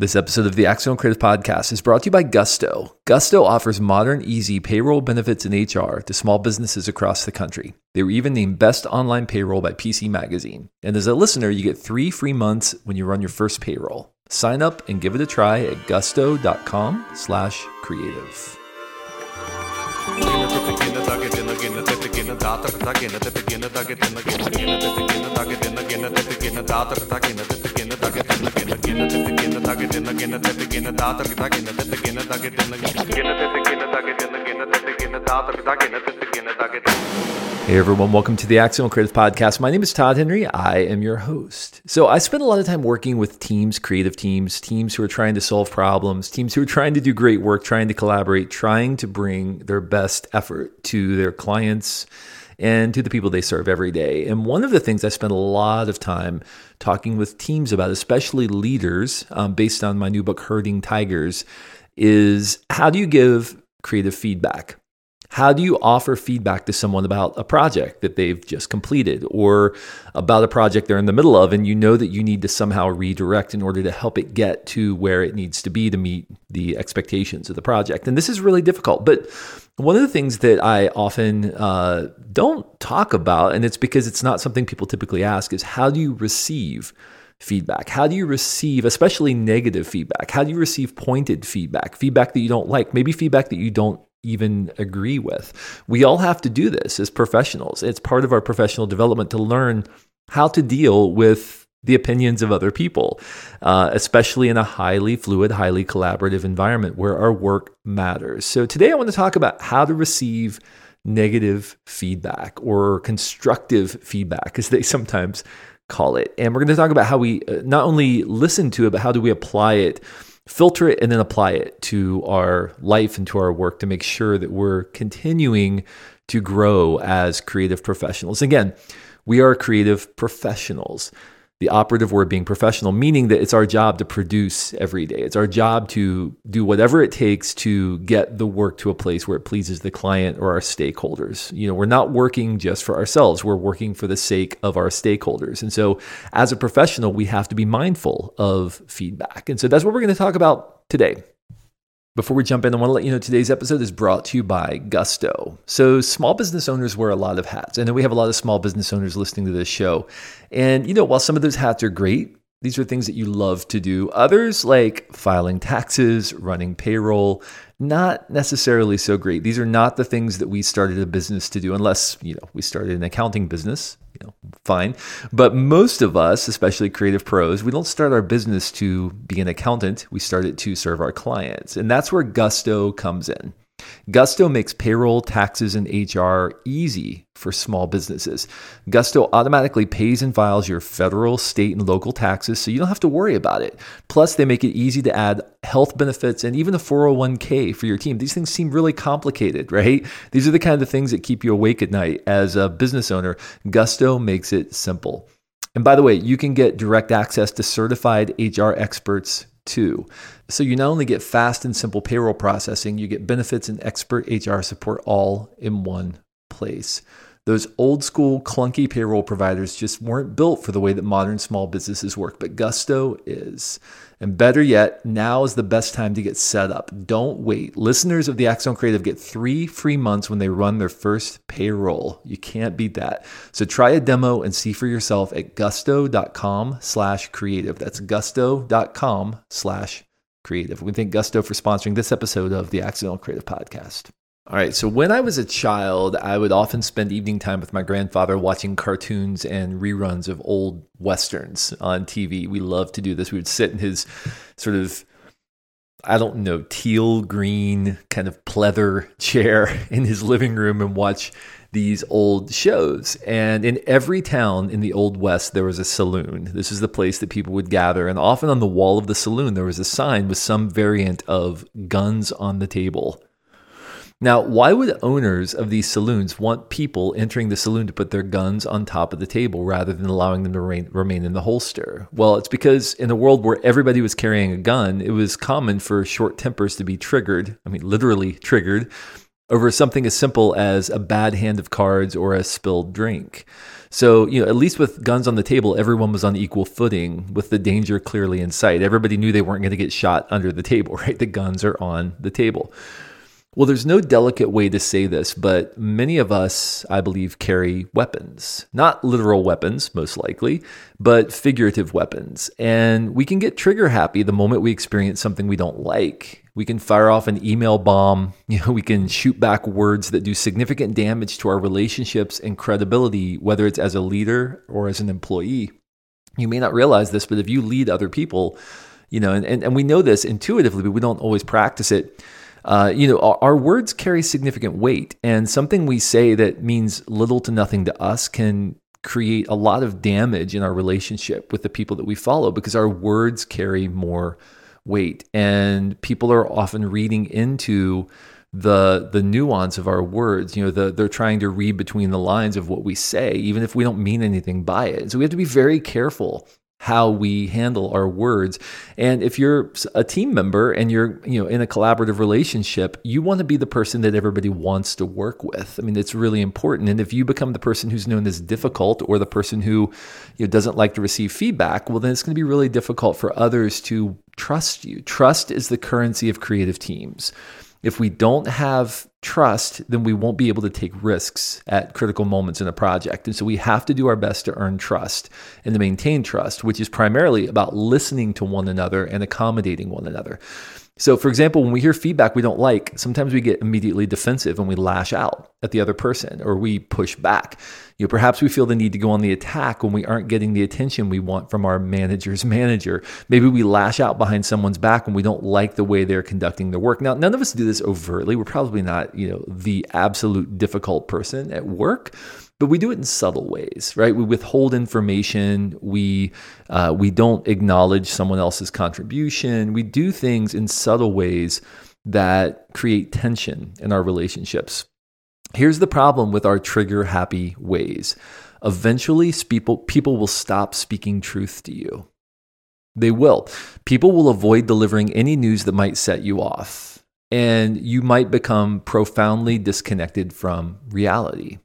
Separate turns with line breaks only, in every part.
This episode of the Accidental Creative Podcast is brought to you by Gusto. Gusto offers modern, easy payroll, benefits, and HR to small businesses across the country. They were even named Best Online Payroll by PC Magazine. And as a listener, you get 3 free months when you run your first payroll. Sign up and give it a try at gusto.com/creative. Hey everyone, welcome to the Accidental Creative Podcast. My name is Todd Henry. I am your host. So I spend a lot of time working with teams, creative teams who are trying to solve problems, teams who are trying to do great work, trying to collaborate, trying to bring their best effort to their clients and to the people they serve every day. And one of the things I spend a lot of time talking with teams about, especially leaders, based on my new book, Herding Tigers, is how do you give creative feedback? How do you offer feedback to someone about a project that they've just completed or about a project they're in the middle of and you know that you need to somehow redirect in order to help it get to where it needs to be to meet the expectations of the project? And this is really difficult. But one of the things that I often don't talk about, and it's because it's not something people typically ask, is how do you receive feedback? How do you receive, especially negative feedback? How do you receive pointed feedback, feedback that you don't like, maybe feedback that you don't even agree with? We all have to do this as professionals. It's part of our professional development to learn how to deal with the opinions of other people, especially in a highly fluid, highly collaborative environment where our work matters. So today I want to talk about how to receive negative feedback or constructive feedback, as they sometimes call it. And we're going to talk about how we not only listen to it, but how do we apply it, filter it, and then apply it to our life and to our work to make sure that we're continuing to grow as creative professionals. Again, we are creative professionals. The operative word being professional, meaning that it's our job to produce every day. It's our job to do whatever it takes to get the work to a place where it pleases the client or our stakeholders. You know, we're not working just for ourselves. We're working for the sake of our stakeholders. And so as a professional, we have to be mindful of feedback. And so that's what we're going to talk about today. Before we jump in, I want to let you know today's episode is brought to you by Gusto. So small business owners wear a lot of hats. I know we have a lot of small business owners listening to this show. And, you know, while some of those hats are great, these are things that you love to do. Others, like filing taxes, running payroll, not necessarily so great. These are not the things that we started a business to do, unless, you know, we started an accounting business, fine. But most of us, especially creative pros, we don't start our business to be an accountant. We start it to serve our clients. And that's where Gusto comes in. Gusto makes payroll, taxes, and HR easy for small businesses. Gusto automatically pays and files your federal, state, and local taxes, so you don't have to worry about it. Plus, they make it easy to add health benefits and even a 401k for your team. These things seem really complicated, right? These are the kind of things that keep you awake at night. As a business owner, Gusto makes it simple. And by the way, you can get direct access to certified HR experts too. So you not only get fast and simple payroll processing, you get benefits and expert HR support all in one place. Those old school clunky payroll providers just weren't built for the way that modern small businesses work, but Gusto is. And better yet, now is the best time to get set up. Don't wait. Listeners of the Accidental Creative get 3 free months when they run their first payroll. You can't beat that. So try a demo and see for yourself at gusto.com/creative. That's gusto.com/creative. We thank Gusto for sponsoring this episode of the Accidental Creative Podcast. All right, so when I was a child, I would often spend evening time with my grandfather watching cartoons and reruns of old Westerns on TV. We loved to do this. We would sit in his sort of, teal green kind of pleather chair in his living room and watch these old shows. And in every town in the Old West, there was a saloon. This is the place that people would gather. And often on the wall of the saloon, there was a sign with some variant of guns on the table. Now, why would owners of these saloons want people entering the saloon to put their guns on top of the table rather than allowing them to remain in the holster? Well, it's because in a world where everybody was carrying a gun, it was common for short tempers to be triggered, literally triggered, over something as simple as a bad hand of cards or a spilled drink. So, at least with guns on the table, everyone was on equal footing with the danger clearly in sight. Everybody knew they weren't going to get shot under the table, right? The guns are on the table. Well, there's no delicate way to say this, but many of us, I believe, carry weapons. Not literal weapons, most likely, but figurative weapons. And we can get trigger happy the moment we experience something we don't like. We can fire off an email bomb. We can shoot back words that do significant damage to our relationships and credibility, whether it's as a leader or as an employee. You may not realize this, but if you lead other people, and we know this intuitively, but we don't always practice it. Our words carry significant weight, and something we say that means little to nothing to us can create a lot of damage in our relationship with the people that we follow because our words carry more weight, and people are often reading into the nuance of our words. They're trying to read between the lines of what we say, even if we don't mean anything by it. So we have to be very careful how we handle our words. And if you're a team member and you're, in a collaborative relationship, you want to be the person that everybody wants to work with. I mean, it's really important. And if you become the person who's known as difficult or the person who doesn't like to receive feedback, well, then it's going to be really difficult for others to trust you. Trust is the currency of creative teams. If we don't have trust, then we won't be able to take risks at critical moments in a project. And so we have to do our best to earn trust and to maintain trust, which is primarily about listening to one another and accommodating one another. So, for example, when we hear feedback we don't like, sometimes we get immediately defensive and we lash out at the other person or we push back. Perhaps we feel the need to go on the attack when we aren't getting the attention we want from our manager's manager. Maybe we lash out behind someone's back when we don't like the way they're conducting their work. Now, none of us do this overtly. We're probably not, the absolute difficult person at work, but we do it in subtle ways, right? We withhold information. We don't acknowledge someone else's contribution. We do things in subtle ways that create tension in our relationships. Here's the problem with our trigger-happy ways. Eventually, people will stop speaking truth to you. They will. People will avoid delivering any news that might set you off, and you might become profoundly disconnected from reality.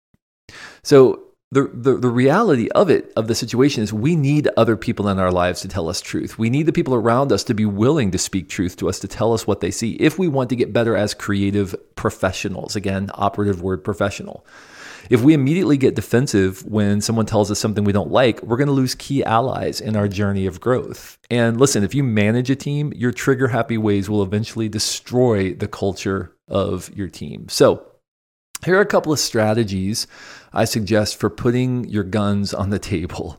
So the reality of the situation is we need other people in our lives to tell us truth. We need the people around us to be willing to speak truth to us, to tell us what they see if we want to get better as creative professionals. Again, operative word, professional. If we immediately get defensive when someone tells us something we don't like, we're going to lose key allies in our journey of growth. And listen, if you manage a team, your trigger-happy ways will eventually destroy the culture of your team. So here are a couple of strategies I suggest for putting your guns on the table,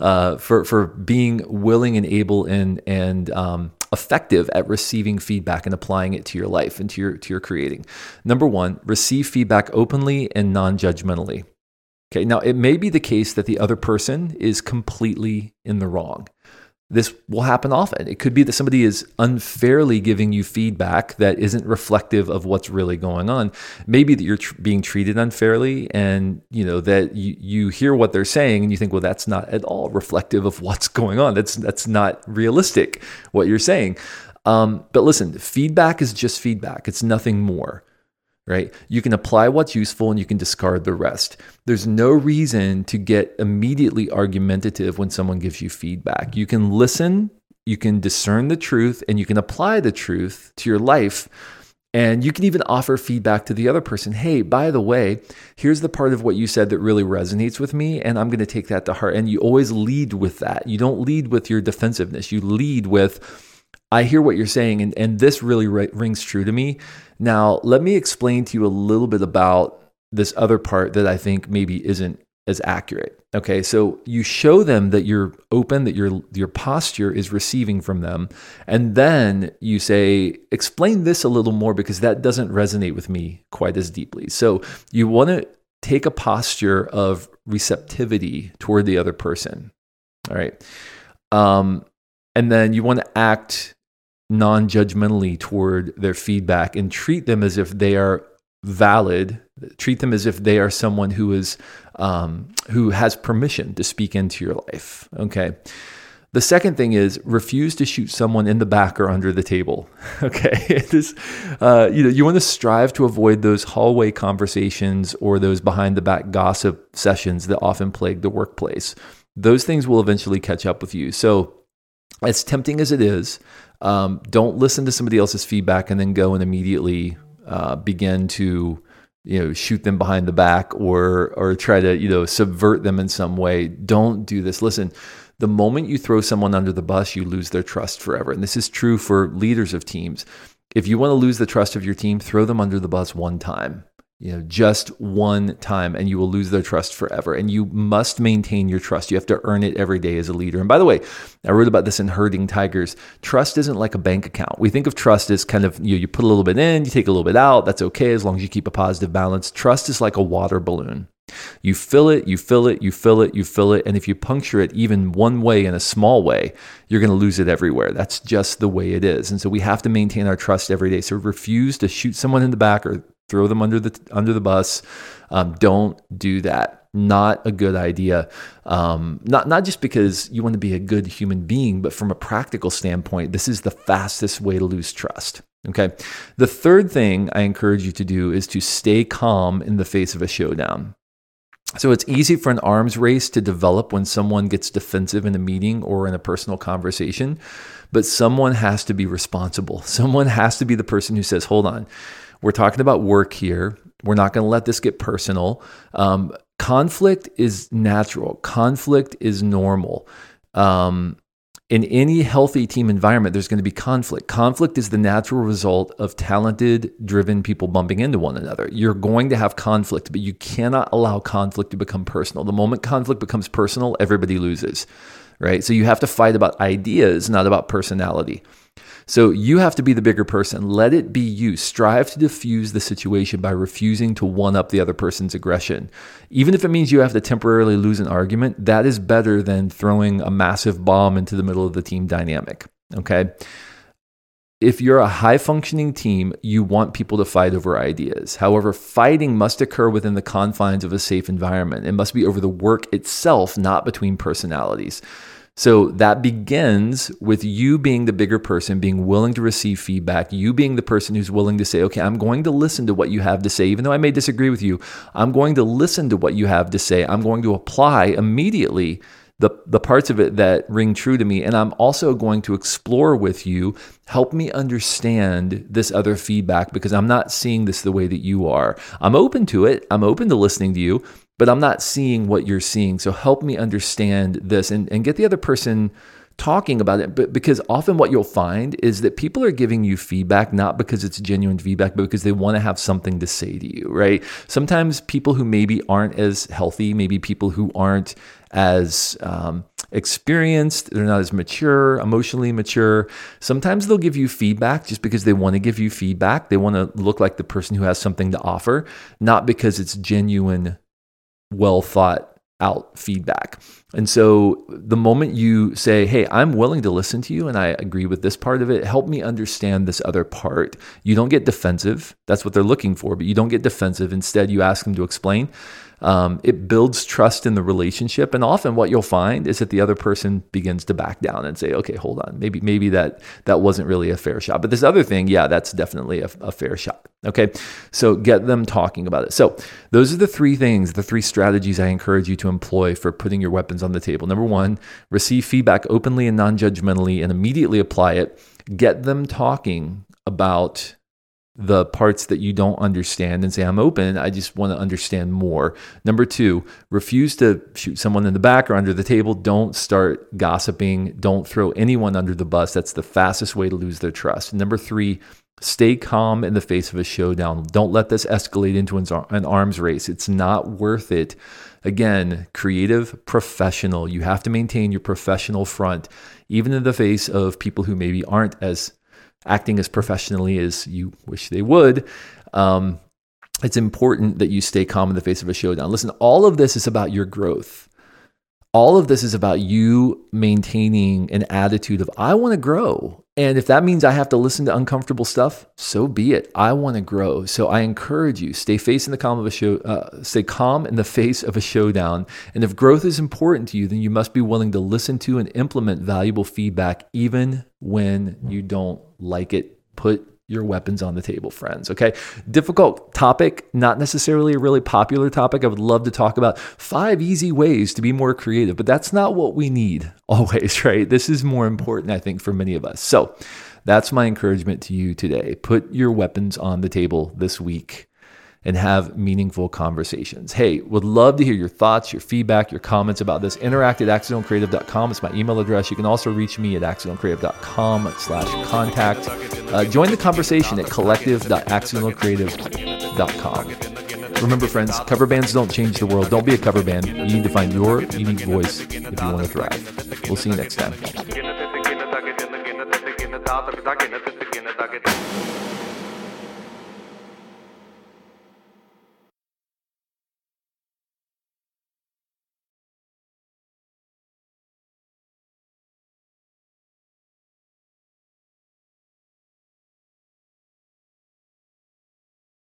for being willing and able and effective at receiving feedback and applying it to your life and to your creating. Number one, receive feedback openly and non-judgmentally. Okay, now it may be the case that the other person is completely in the wrong. This will happen often. It could be that somebody is unfairly giving you feedback that isn't reflective of what's really going on. Maybe that you're being treated unfairly and that you hear what they're saying and you think, well, that's not at all reflective of what's going on. That's not realistic, what you're saying. But listen, feedback is just feedback. It's nothing more. Right? You can apply what's useful and you can discard the rest. There's no reason to get immediately argumentative when someone gives you feedback. You can listen, you can discern the truth, and you can apply the truth to your life. And you can even offer feedback to the other person. Hey, by the way, here's the part of what you said that really resonates with me, and I'm going to take that to heart. And you always lead with that. You don't lead with your defensiveness. You lead with, I hear what you're saying, and this really rings true to me. Now, let me explain to you a little bit about this other part that I think maybe isn't as accurate. Okay, so you show them that you're open, that your posture is receiving from them, and then you say, explain this a little more because that doesn't resonate with me quite as deeply. So you want to take a posture of receptivity toward the other person. All right, and then you want to act non-judgmentally toward their feedback and treat them as if they are valid. Treat them as if they are someone who has permission to speak into your life. Okay. The second thing is refuse to shoot someone in the back or under the table. Okay, you want to strive to avoid those hallway conversations or those behind the back gossip sessions that often plague the workplace. Those things will eventually catch up with you. So, as tempting as it is, don't listen to somebody else's feedback and then go and immediately begin to shoot them behind the back or try to subvert them in some way. Don't do this. Listen. The moment you throw someone under the bus, you lose their trust forever. And this is true for leaders of teams. If you want to lose the trust of your team, throw them under the bus one time, just one time, and you will lose their trust forever. And you must maintain your trust. You have to earn it every day as a leader. And by the way, I wrote about this in Herding Tigers. Trust isn't like a bank account. We think of trust as kind of, you put a little bit in, you take a little bit out. That's okay as long as you keep a positive balance. Trust is like a water balloon. You fill it, you fill it, you fill it, you fill it. And if you puncture it even one way in a small way, you're going to lose it everywhere. That's just the way it is. And so we have to maintain our trust every day. So refuse to shoot someone in the back or throw them under the bus. Don't do that. Not a good idea. Not just because you want to be a good human being, but from a practical standpoint, this is the fastest way to lose trust. Okay. The third thing I encourage you to do is to stay calm in the face of a showdown. So it's easy for an arms race to develop when someone gets defensive in a meeting or in a personal conversation, but someone has to be responsible. Someone has to be the person who says, hold on, we're talking about work here. We're not going to let this get personal. Conflict is natural. Conflict is normal. In any healthy team environment, there's going to be conflict. Conflict is the natural result of talented, driven people bumping into one another. You're going to have conflict, but you cannot allow conflict to become personal. The moment conflict becomes personal, everybody loses, right? So you have to fight about ideas, not about personality. So you have to be the bigger person. Let it be you. Strive to diffuse the situation by refusing to one-up the other person's aggression. Even if it means you have to temporarily lose an argument, that is better than throwing a massive bomb into the middle of the team dynamic, okay? If you're a high-functioning team, you want people to fight over ideas. However, fighting must occur within the confines of a safe environment. It must be over the work itself, not between personalities. So that begins with you being the bigger person, being willing to receive feedback, you being the person who's willing to say, okay, I'm going to listen to what you have to say. Even though I may disagree with you, I'm going to listen to what you have to say. I'm going to apply immediately the parts of it that ring true to me. And I'm also going to explore with you, help me understand this other feedback because I'm not seeing this the way that you are. I'm open to it. I'm open to listening to you, but I'm not seeing what you're seeing. So help me understand this and get the other person talking about it. But because often what you'll find is that people are giving you feedback, not because it's genuine feedback, but because they want to have something to say to you, right? Sometimes people who maybe aren't as healthy, maybe people who aren't as experienced, they're not as mature, emotionally mature. Sometimes they'll give you feedback just because they want to give you feedback. They want to look like the person who has something to offer, not because it's genuine, well thought out feedback. And so the moment you say, hey, I'm willing to listen to you and I agree with this part of it, help me understand this other part. You don't get defensive. That's what they're looking for, but you don't get defensive. Instead, you ask them to explain. It builds trust in the relationship. And often what you'll find is that the other person begins to back down and say, okay, hold on. Maybe that wasn't really a fair shot. But this other thing, yeah, that's definitely a fair shot. Okay. So get them talking about it. So those are the three things, the three strategies I encourage you to employ for putting your weapons on the table. Number one, receive feedback openly and non-judgmentally and immediately apply it. Get them talking about the parts that you don't understand and say, I'm open, I just want to understand more. Number two, refuse to shoot someone in the back or under the table. Don't start gossiping. Don't throw anyone under the bus. That's the fastest way to lose their trust. Number three, stay calm in the face of a showdown. Don't let this escalate into an arms race. It's not worth it. Again, creative, professional. You have to maintain your professional front, even in the face of people who maybe aren't as acting as professionally as you wish they would. It's important that you stay calm in the face of a showdown. Listen, all of this is about your growth. All of this is about you maintaining an attitude of, I want to grow. And if that means I have to listen to uncomfortable stuff, so be it. I want to grow. So I encourage you, stay calm in the face of a showdown. And if growth is important to you, then you must be willing to listen to and implement valuable feedback, even when you don't like it. Put your weapons on the table, friends. Okay. Difficult topic, not necessarily a really popular topic. I would love to talk about 5 easy ways to be more creative, but that's not what we need always, right? This is more important, I think, for many of us. So that's my encouragement to you today. Put your weapons on the table this week and have meaningful conversations. Hey, would love to hear your thoughts, your feedback, your comments about this. Interact at accidentalcreative.com. It's my email address. You can also reach me at accidentalcreative.com/contact. Join the conversation at collective.accidentalcreative.com. Remember, friends, cover bands don't change the world. Don't be a cover band. You need to find your unique voice if you want to thrive. We'll see you next time.